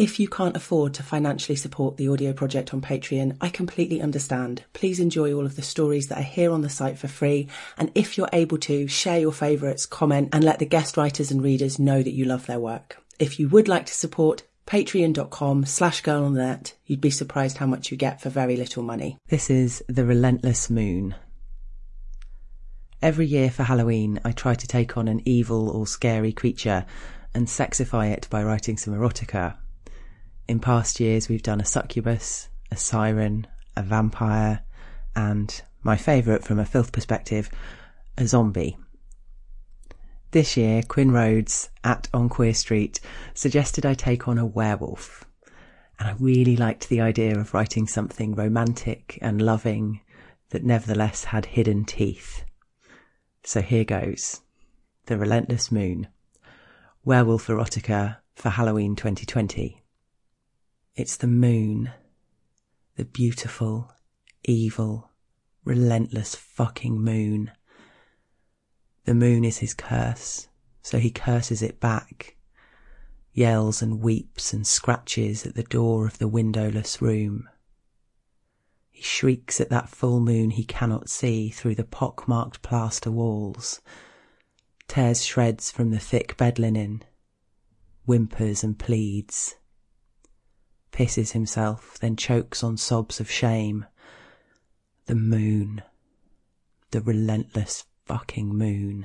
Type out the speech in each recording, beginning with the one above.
If you can't afford to financially support the audio project on Patreon, I completely understand. Please enjoy all of the stories that are here on the site for free. And if you're able to, share your favourites, comment, and let the guest writers and readers know that you love their work. If you would like to support, patreon.com/girlonthenet. You'd be surprised how much you get for very little money. This is The Relentless Moon. Every year for Halloween, I try to take on an evil or scary creature and sexify it by writing some erotica. In past years, we've done a succubus, a siren, a vampire, and, my favourite from a filth perspective, a zombie. This year, Quinn Rhodes, at On Queer Street, suggested I take on a werewolf. And I really liked the idea of writing something romantic and loving that nevertheless had hidden teeth. So here goes. The Relentless Moon. Werewolf erotica for Halloween 2020. It's the moon. The beautiful, evil, relentless fucking moon. The moon is his curse, so he curses it back, yells and weeps and scratches at the door of the windowless room. He shrieks at that full moon he cannot see through the pock-marked plaster walls, tears shreds from the thick bed linen, whimpers and pleads, pisses himself, then chokes on sobs of shame. The moon. The relentless fucking moon.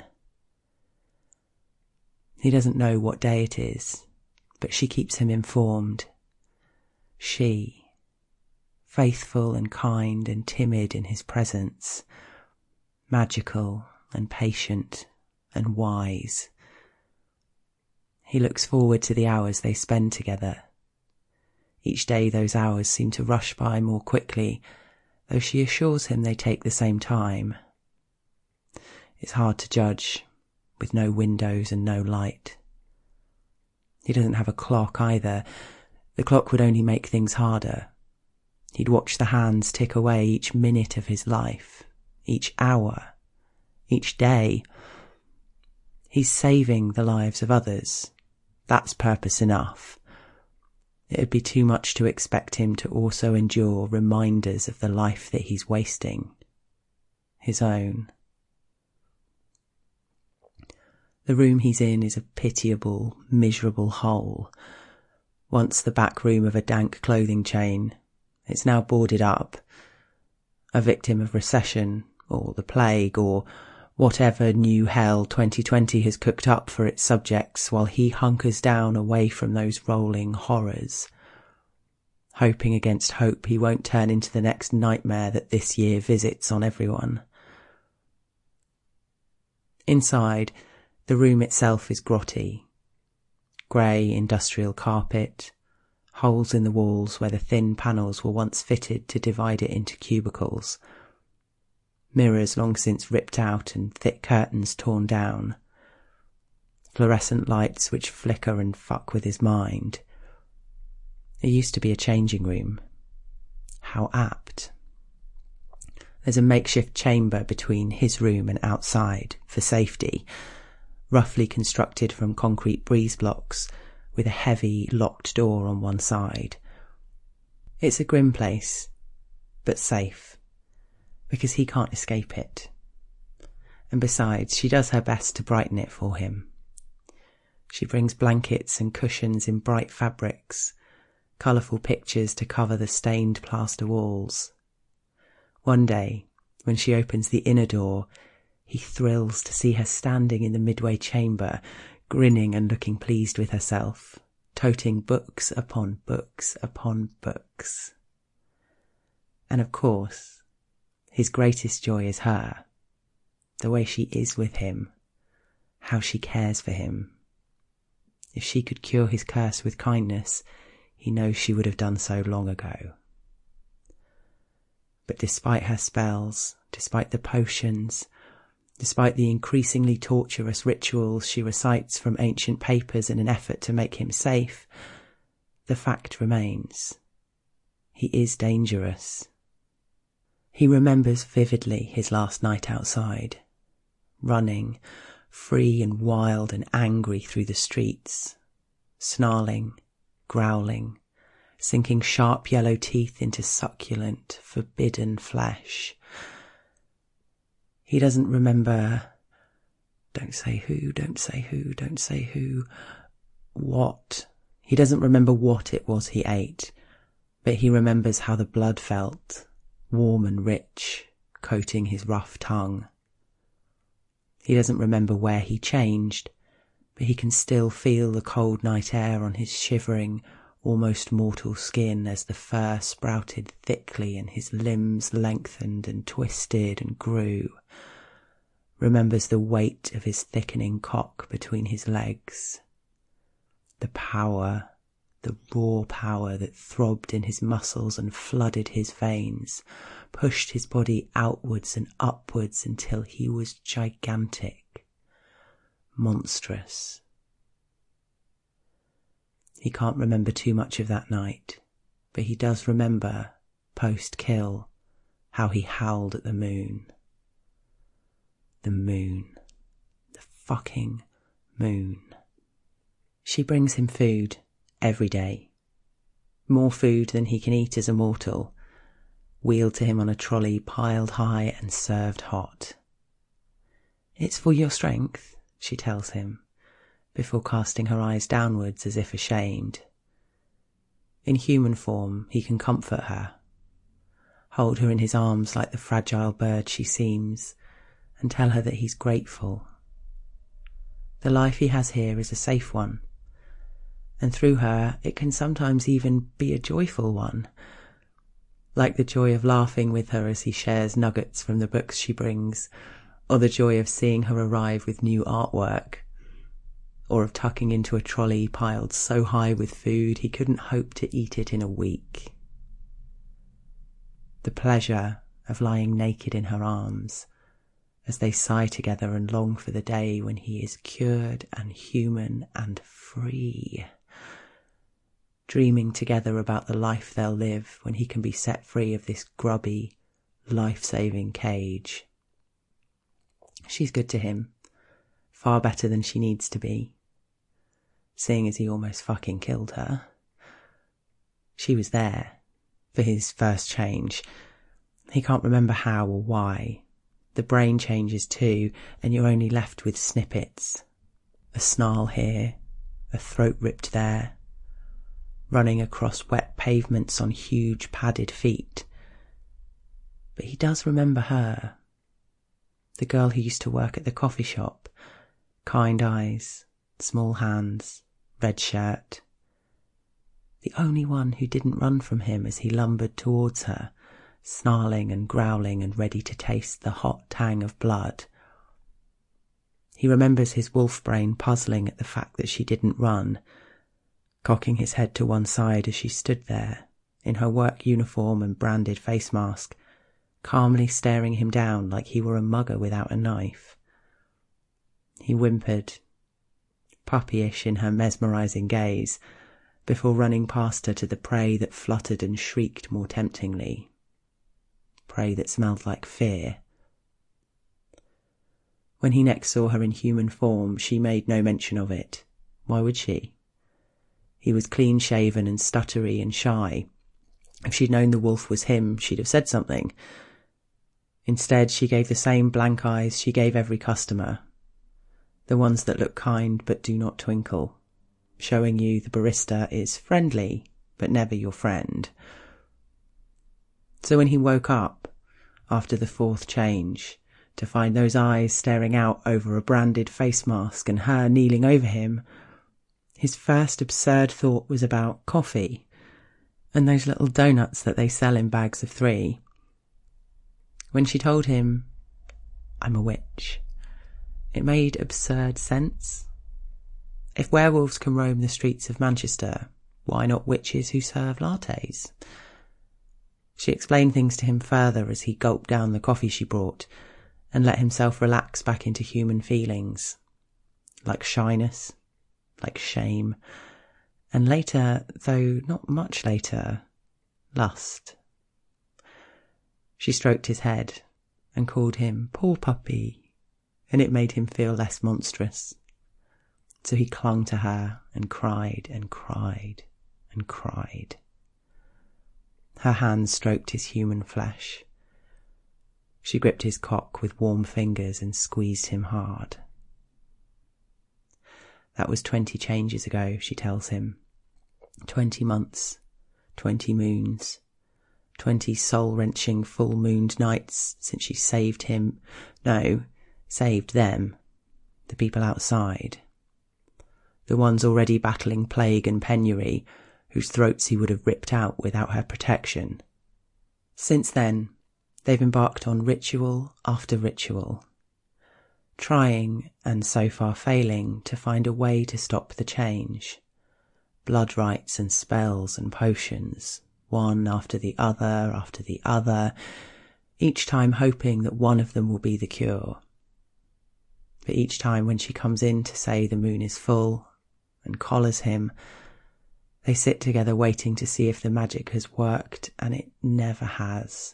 He doesn't know what day it is, but she keeps him informed. She, faithful and kind and timid in his presence, magical and patient and wise. He looks forward to the hours they spend together. Each day those hours seem to rush by more quickly, though she assures him they take the same time. It's hard to judge, with no windows and no light. He doesn't have a clock either. The clock would only make things harder. He'd watch the hands tick away each minute of his life, each hour, each day. He's saving the lives of others. That's purpose enough. It'd be too much to expect him to also endure reminders of the life that he's wasting. His own. The room he's in is a pitiable, miserable hole. Once the back room of a dank clothing chain, it's now boarded up. A victim of recession, or the plague, or whatever new hell 2020 has cooked up for its subjects while he hunkers down away from those rolling horrors, hoping against hope he won't turn into the next nightmare that this year visits on everyone. Inside, the room itself is grotty. Grey industrial carpet, holes in the walls where the thin panels were once fitted to divide it into cubicles, mirrors long since ripped out and thick curtains torn down, fluorescent lights which flicker and fuck with his mind. It used to be a changing room. How apt. There's a makeshift chamber between his room and outside, for safety, roughly constructed from concrete breeze blocks, with a heavy, locked door on one side. It's a grim place, but safe, because he can't escape it. And besides, she does her best to brighten it for him. She brings blankets and cushions in bright fabrics, colourful pictures to cover the stained plaster walls. One day, when she opens the inner door, he thrills to see her standing in the midway chamber, grinning and looking pleased with herself, toting books upon books upon books. And of course, his greatest joy is her, the way she is with him, how she cares for him. If she could cure his curse with kindness, he knows she would have done so long ago. But despite her spells, despite the potions, despite the increasingly torturous rituals she recites from ancient papers in an effort to make him safe, the fact remains. He is dangerous. He remembers vividly his last night outside, running, free and wild and angry through the streets, snarling, growling, sinking sharp yellow teeth into succulent, forbidden flesh. He doesn't remember, don't say who, don't say who, don't say who, what. He doesn't remember what it was he ate, but he remembers how the blood felt, warm and rich, coating his rough tongue. He doesn't remember where he changed, but he can still feel the cold night air on his shivering, almost mortal skin as the fur sprouted thickly and his limbs lengthened and twisted and grew. Remembers the weight of his thickening cock between his legs. The power, the raw power that throbbed in his muscles and flooded his veins, pushed his body outwards and upwards until he was gigantic, monstrous. He can't remember too much of that night, but he does remember, post-kill, how he howled at the moon. The moon. The fucking moon. She brings him food every day. More food than he can eat as a mortal, wheeled to him on a trolley piled high and served hot. It's for your strength, she tells him, before casting her eyes downwards as if ashamed. In human form, he can comfort her, hold her in his arms like the fragile bird she seems, and tell her that he's grateful. The life he has here is a safe one, and through her it can sometimes even be a joyful one, like the joy of laughing with her as he shares nuggets from the books she brings, or the joy of seeing her arrive with new artwork, or of tucking into a trolley piled so high with food he couldn't hope to eat it in a week. The pleasure of lying naked in her arms as they sigh together and long for the day when he is cured and human and free, dreaming together about the life they'll live when he can be set free of this grubby, life-saving cage. She's good to him, far better than she needs to be, seeing as he almost fucking killed her. She was there for his first change. He can't remember how or why. The brain changes too, and you're only left with snippets. A snarl here, a throat ripped there, running across wet pavements on huge padded feet. But he does remember her, the girl who used to work at the coffee shop, kind eyes, small hands, red shirt. The only one who didn't run from him as he lumbered towards her, snarling and growling and ready to taste the hot tang of blood. He remembers his wolf brain puzzling at the fact that she didn't run, cocking his head to one side as she stood there, in her work uniform and branded face mask, calmly staring him down like he were a mugger without a knife. He whimpered, puppyish in her mesmerising gaze, before running past her to the prey that fluttered and shrieked more temptingly. Prey that smelled like fear. When he next saw her in human form, she made no mention of it. Why would she? He was clean-shaven and stuttery and shy. If she'd known the wolf was him, she'd have said something. Instead, she gave the same blank eyes she gave every customer. The ones that look kind but do not twinkle, showing you the barista is friendly but never your friend. So when he woke up, after the fourth change, to find those eyes staring out over a branded face mask and her kneeling over him, his first absurd thought was about coffee and those little donuts that they sell in bags of 3. When she told him, "I'm a witch," it made absurd sense. If werewolves can roam the streets of Manchester, why not witches who serve lattes? She explained things to him further as he gulped down the coffee she brought and let himself relax back into human feelings, like shyness, like shame, and later, though not much later, lust. She stroked his head and called him poor puppy, and it made him feel less monstrous. So he clung to her and cried and cried and cried. Her hands stroked his human flesh. She gripped his cock with warm fingers and squeezed him hard. That was 20 changes ago, she tells him. 20 months, 20 moons, 20 soul-wrenching full-mooned nights since she saved him. No, saved them, the people outside. The ones already battling plague and penury, whose throats he would have ripped out without her protection. Since then, they've embarked on ritual after ritual, trying, and so far failing, to find a way to stop the change. Blood rites and spells and potions, one after the other, each time hoping that one of them will be the cure. But each time when she comes in to say the moon is full and collars him, they sit together waiting to see if the magic has worked, and it never has.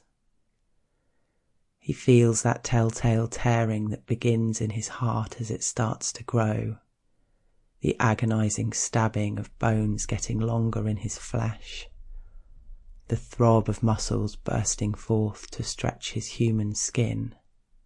He feels that telltale tearing that begins in his heart as it starts to grow, the agonizing stabbing of bones getting longer in his flesh, the throb of muscles bursting forth to stretch his human skin.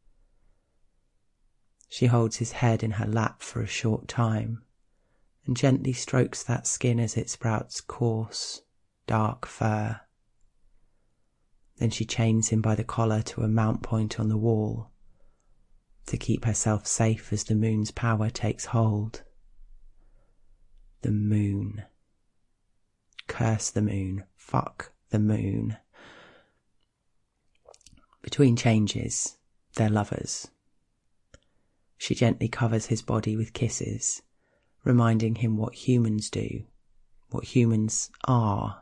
She holds his head in her lap for a short time and gently strokes that skin as it sprouts coarse, dark fur. Then she chains him by the collar to a mount point on the wall to keep herself safe as the moon's power takes hold. The moon. Curse the moon. Fuck the moon. Between changes, they're lovers. She gently covers his body with kisses, reminding him what humans do, what humans are.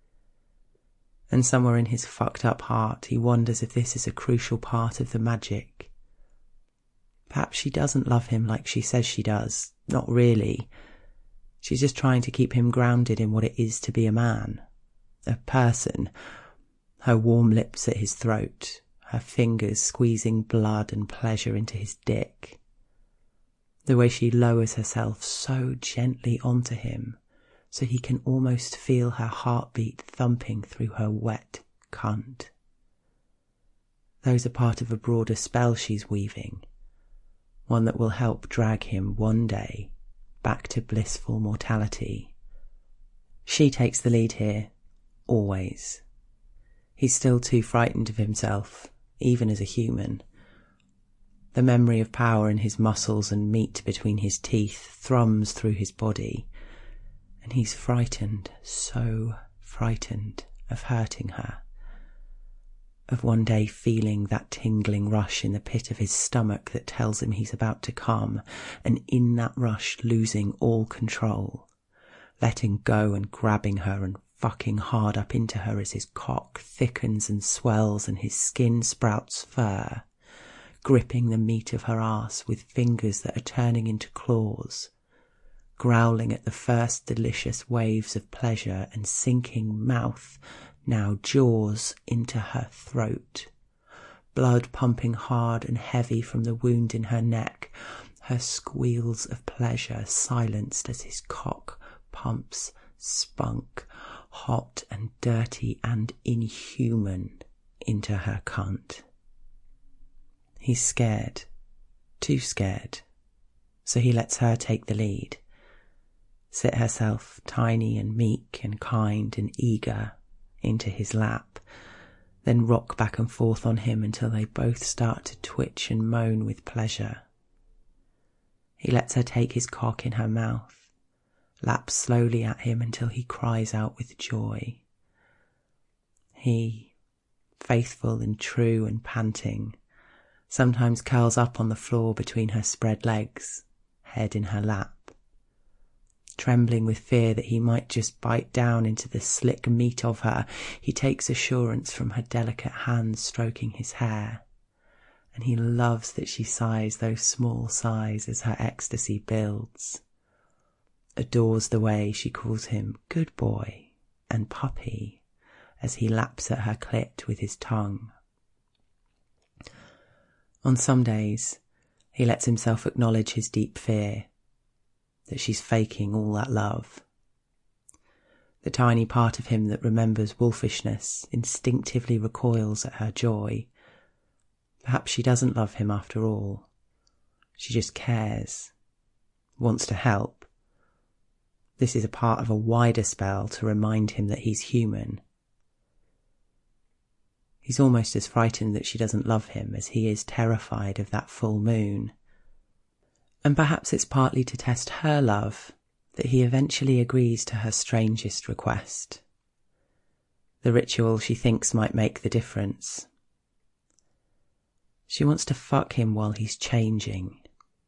And somewhere in his fucked up heart he wonders if this is a crucial part of the magic. Perhaps she doesn't love him like she says she does, not really. She's just trying to keep him grounded in what it is to be a man, a person. Her warm lips at his throat, her fingers squeezing blood and pleasure into his dick. The way she lowers herself so gently onto him, so he can almost feel her heartbeat thumping through her wet cunt. Those are part of a broader spell she's weaving, one that will help drag him one day back to blissful mortality. She takes the lead here, always. He's still too frightened of himself, even as a human. The memory of power in his muscles and meat between his teeth thrums through his body, and he's frightened, so frightened of hurting her, of one day feeling that tingling rush in the pit of his stomach that tells him he's about to come, and in that rush losing all control, letting go and grabbing her and fucking hard up into her as his cock thickens and swells and his skin sprouts fur, gripping the meat of her ass with fingers that are turning into claws, growling at the first delicious waves of pleasure and sinking mouth, now jaws, into her throat, blood pumping hard and heavy from the wound in her neck, her squeals of pleasure silenced as his cock pumps spunk, hot and dirty and inhuman, into her cunt. He's scared, too scared, so he lets her take the lead, sit herself tiny and meek and kind and eager into his lap, then rock back and forth on him until they both start to twitch and moan with pleasure. He lets her take his cock in her mouth, laps slowly at him until he cries out with joy. He, faithful and true and panting, sometimes curls up on the floor between her spread legs, head in her lap. Trembling with fear that he might just bite down into the slick meat of her, he takes assurance from her delicate hands stroking his hair, and he loves that she sighs those small sighs as her ecstasy builds, adores the way she calls him good boy and puppy as he laps at her clit with his tongue. On some days, he lets himself acknowledge his deep fear, that she's faking all that love, The tiny part of him that remembers wolfishness instinctively recoils at her joy. Perhaps she doesn't love him after all. She just cares, wants to help. This is a part of a wider spell to remind him that he's human. He's almost as frightened that she doesn't love him as he is terrified of that full moon. And perhaps it's partly to test her love that he eventually agrees to her strangest request. The ritual she thinks might make the difference. She wants to fuck him while he's changing.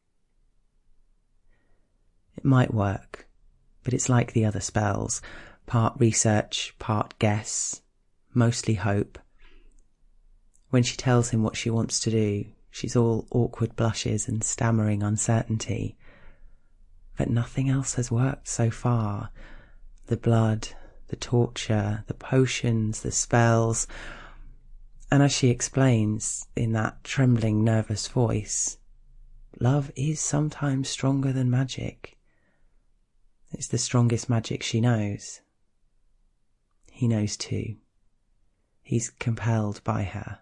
It might work, but it's like the other spells. Part research, part guess, mostly hope. When she tells him what she wants to do, she's all awkward blushes and stammering uncertainty. But nothing else has worked so far. The blood, the torture, the potions, the spells. And as she explains in that trembling, nervous voice, love is sometimes stronger than magic. It's the strongest magic she knows. He knows too. He's compelled by her.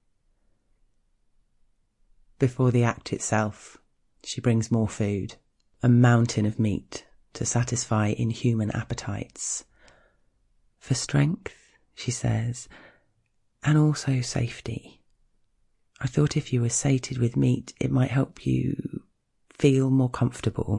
Before the act itself, she brings more food, a mountain of meat to satisfy inhuman appetites. For strength, she says, and also safety. I thought if you were sated with meat, it might help you feel more comfortable.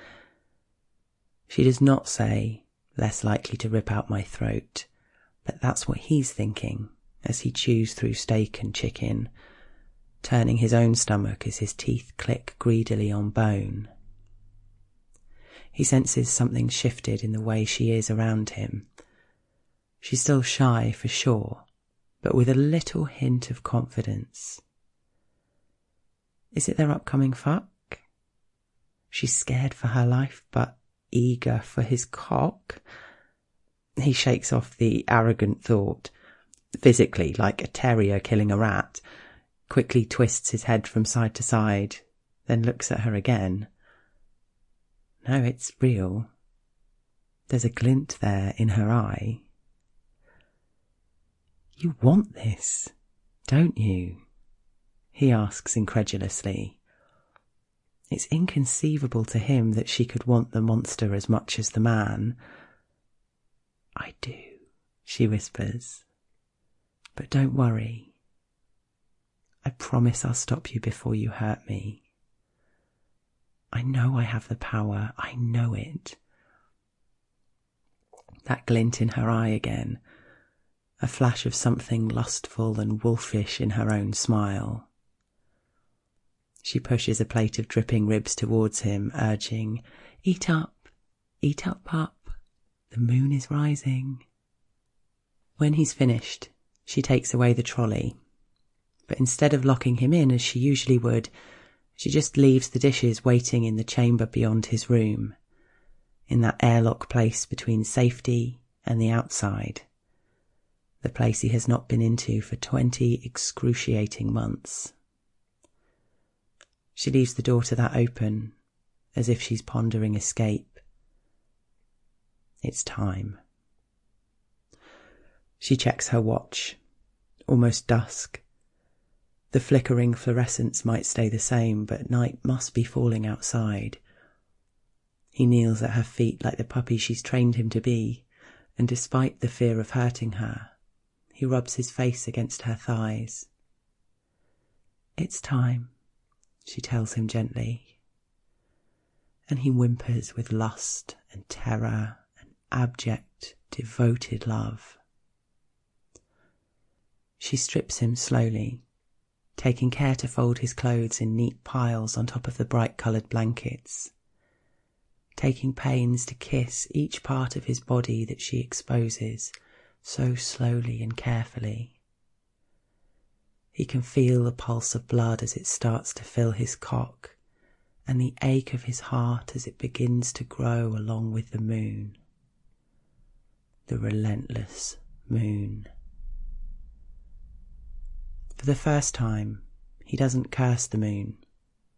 She does not say, less likely to rip out my throat, but that's what he's thinking as he chews through steak and chicken, turning his own stomach as his teeth click greedily on bone. He senses something shifted in the way she is around him. She's still shy for sure, but with a little hint of confidence. Is it their upcoming fuck? She's scared for her life, but eager for his cock. He shakes off the arrogant thought, physically like a terrier killing a rat, quickly twists his head from side to side, then looks at her again. No, it's real. There's a glint there in her eye. You want this, don't you? He asks incredulously. It's inconceivable to him that she could want the monster as much as the man. I do, she whispers. But don't worry. I promise I'll stop you before you hurt me. I know I have the power. I know it. That glint in her eye again. A flash of something lustful and wolfish in her own smile. She pushes a plate of dripping ribs towards him, urging, eat up, pup. The moon is rising. When he's finished, she takes away the trolley. But instead of locking him in as she usually would, she just leaves the dishes waiting in the chamber beyond his room, in that airlock place between safety and the outside, the place he has not been into for 20 excruciating months. She leaves the door to that open, as if she's pondering escape. It's time. She checks her watch. Almost dusk. The flickering fluorescence might stay the same, but night must be falling outside. He kneels at her feet like the puppy she's trained him to be, and despite the fear of hurting her, he rubs his face against her thighs. It's time, she tells him gently, and he whimpers with lust and terror and abject, devoted love. She strips him slowly, taking care to fold his clothes in neat piles on top of the bright-coloured blankets, taking pains to kiss each part of his body that she exposes so slowly and carefully. He can feel the pulse of blood as it starts to fill his cock, and the ache of his heart as it begins to grow along with the moon. The relentless moon. For the first time, he doesn't curse the moon.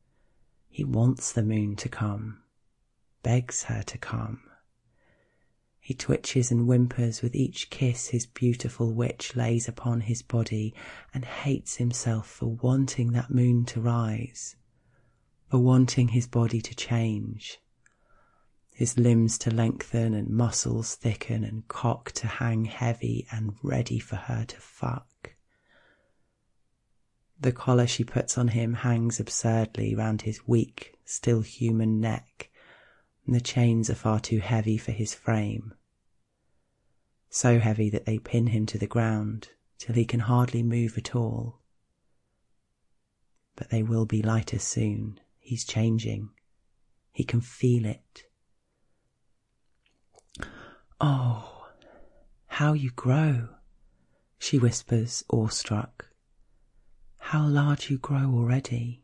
He wants the moon to come, begs her to come. He twitches and whimpers with each kiss his beautiful witch lays upon his body, and hates himself for wanting that moon to rise, for wanting his body to change, his limbs to lengthen and muscles thicken and cock to hang heavy and ready for her to fuck. The collar she puts on him hangs absurdly round his weak, still human neck, and the chains are far too heavy for his frame. So heavy that they pin him to the ground till he can hardly move at all. But they will be lighter soon. He's changing. He can feel it. "Oh, how you grow," she whispers, awestruck. "How large you grow already."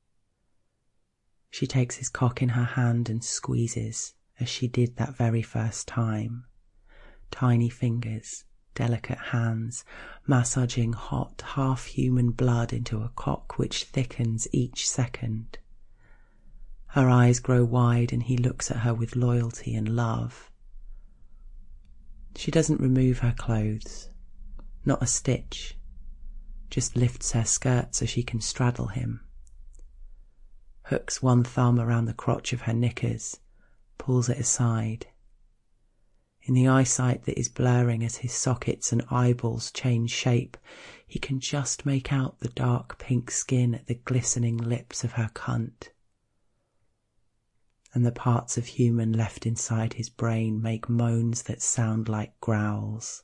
She takes his cock in her hand and squeezes, as she did that very first time. Tiny fingers, delicate hands, massaging hot, half-human blood into a cock which thickens each second. Her eyes grow wide and he looks at her with loyalty and love. She doesn't remove her clothes, not a stitch, just lifts her skirt so she can straddle him, hooks one thumb around the crotch of her knickers, pulls it aside. In the eyesight that is blurring as his sockets and eyeballs change shape, he can just make out the dark pink skin at the glistening lips of her cunt. And the parts of human left inside his brain make moans that sound like growls.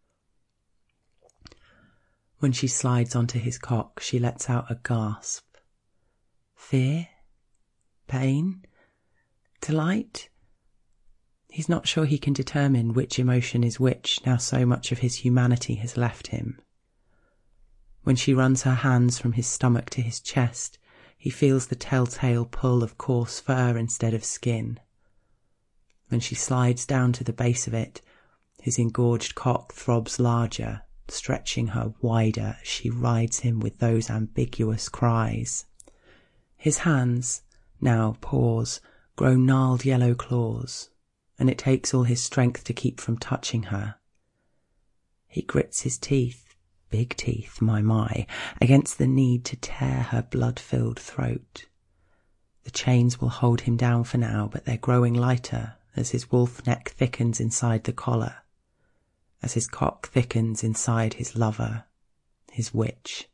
When she slides onto his cock, she lets out a gasp. Fear? Pain? Delight? He's not sure he can determine which emotion is which now so much of his humanity has left him. When she runs her hands from his stomach to his chest, he feels the telltale pull of coarse fur instead of skin. When she slides down to the base of it, his engorged cock throbs larger, stretching her wider as she rides him with those ambiguous cries. His hands, now paws, grow gnarled yellow claws, and it takes all his strength to keep from touching her. He grits his teeth, big teeth, my, against the need to tear her blood-filled throat. The chains will hold him down for now, but they're growing lighter as his wolf neck thickens inside the collar, as his cock thickens inside his lover, his witch.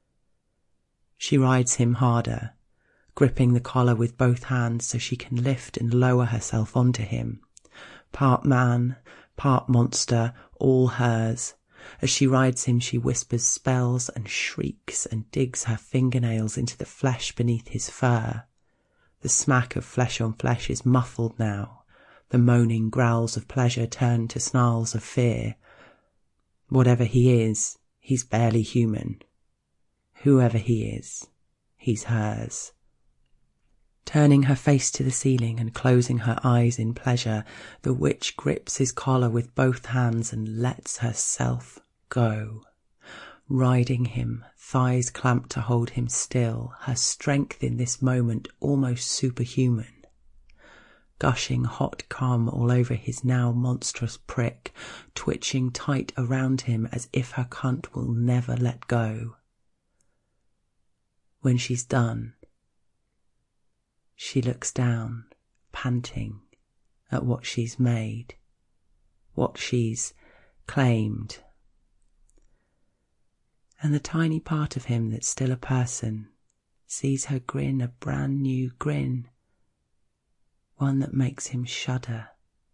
She rides him harder, gripping the collar with both hands so she can lift and lower herself onto him. Part man, part monster, all hers. As she rides him, she whispers spells and shrieks and digs her fingernails into the flesh beneath his fur. The smack of flesh on flesh is muffled now. The moaning growls of pleasure turn to snarls of fear. Whatever he is, he's barely human. Whoever he is, he's hers. Turning her face to the ceiling and closing her eyes in pleasure, the witch grips his collar with both hands and lets herself go. Riding him, thighs clamped to hold him still, her strength in this moment almost superhuman. Gushing hot cum all over his now monstrous prick, twitching tight around him as if her cunt will never let go. When she's done, she looks down, panting, at what she's made, what she's claimed. And the tiny part of him that's still a person sees her grin a brand new grin, one that makes him shudder.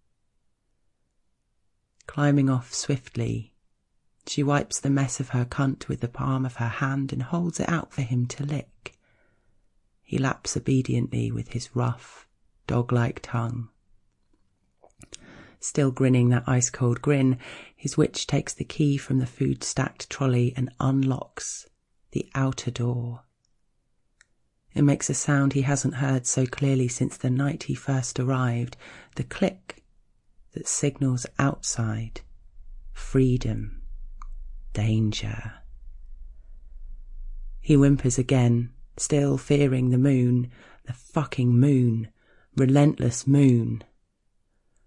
Climbing off swiftly, she wipes the mess of her cunt with the palm of her hand and holds it out for him to lick. He laps obediently with his rough, dog-like tongue. Still grinning that ice-cold grin, his witch takes the key from the food-stacked trolley and unlocks the outer door. It makes a sound he hasn't heard so clearly since the night he first arrived, the click that signals outside, freedom, danger. He whimpers again, still fearing the moon, the fucking moon, relentless moon.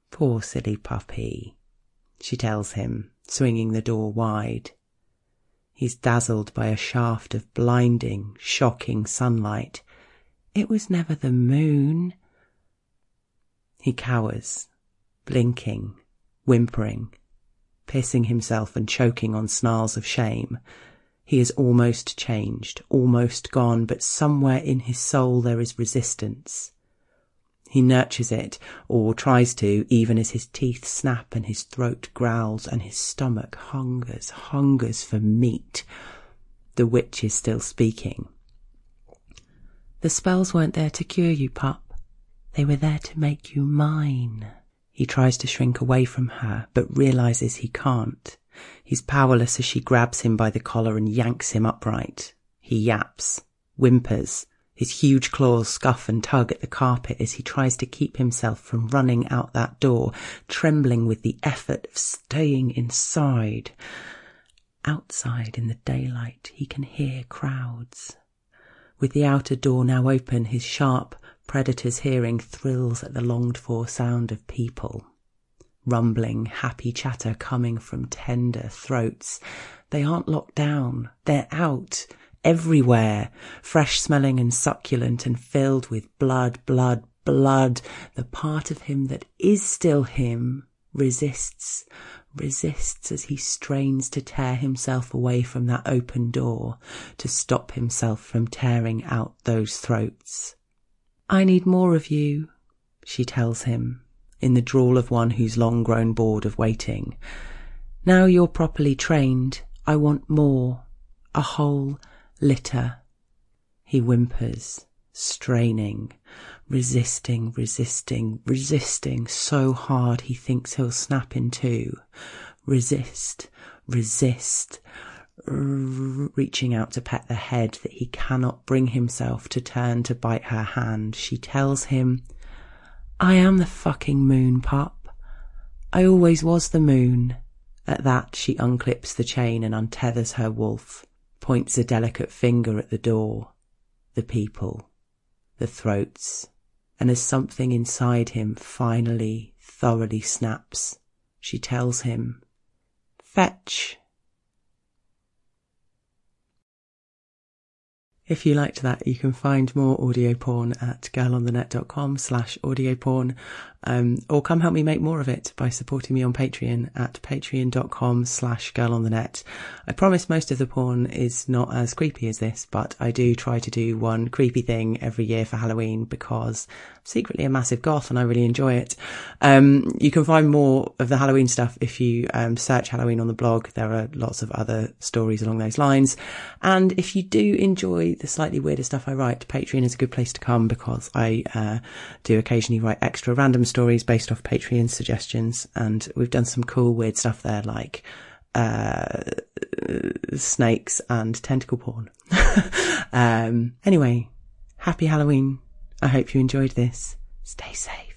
Poor silly puppy, she tells him, swinging the door wide. He's dazzled by a shaft of blinding, shocking sunlight. It was never the moon. He cowers, blinking, whimpering, pissing himself and choking on snarls of shame. He is almost changed, almost gone, but somewhere in his soul there is resistance. He nurtures it, or tries to, even as his teeth snap and his throat growls and his stomach hungers for meat. The witch is still speaking. The spells weren't there to cure you, pup. They were there to make you mine. He tries to shrink away from her, but realises he can't. He's powerless as she grabs him by the collar and yanks him upright. He yaps, whimpers. His huge claws scuff and tug at the carpet as he tries to keep himself from running out that door, trembling with the effort of staying inside. Outside in the daylight, he can hear crowds. With the outer door now open, his sharp predator's hearing thrills at the longed-for sound of people. Rumbling, happy chatter coming from tender throats. They aren't locked down. They're out. Everywhere. Fresh-smelling and succulent and filled with blood. The part of him that is still him resists as he strains to tear himself away from that open door, to stop himself from tearing out those throats. I need more of you, she tells him, in the drawl of one who's long grown bored of waiting. Now you're properly trained, I want more, a whole litter. He whimpers, straining, resisting so hard he thinks he'll snap in two. Resist, reaching out to pet the head that he cannot bring himself to turn to bite her hand. She tells him, I am the fucking moon, pup. I always was the moon. At that, she unclips the chain and untethers her wolf, points a delicate finger at the door, the people, the throats, and as something inside him finally, thoroughly snaps, she tells him, Fetch. If you liked that, you can find more audio porn at girlonthenet.com/audio porn, or come help me make more of it by supporting me on Patreon at patreon.com/girlonthenet. I promise most of the porn is not as creepy as this, but I do try to do one creepy thing every year for Halloween because I'm secretly a massive goth and I really enjoy it. You can find more of the Halloween stuff if you search Halloween on the blog. There are lots of other stories along those lines. And if you do enjoy the slightly weirder stuff I write, Patreon is a good place to come because I do occasionally write extra random stories based off Patreon suggestions, and we've done some cool weird stuff there like snakes and tentacle porn. Anyway, happy Halloween. I hope you enjoyed this. Stay safe.